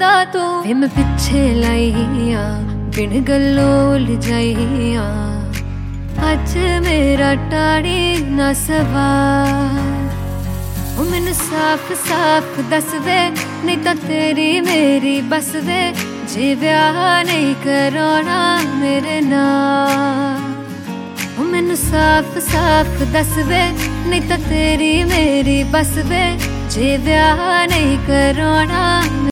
लगदा तू वे मैं पिछे लाई आ बिन गल्लों उलझाई आ अज मेरा टाड़ी ना सवार ओ मैनू साफ साफ दस दे नहीं तां तेरी मेरी बस दे जे ब्याह नहीं कराना मेरे नाल ओ मैनू साफ साफ दस दे नहीं तां तेरी मेरी बस दे जे ब्याह नहीं कराना।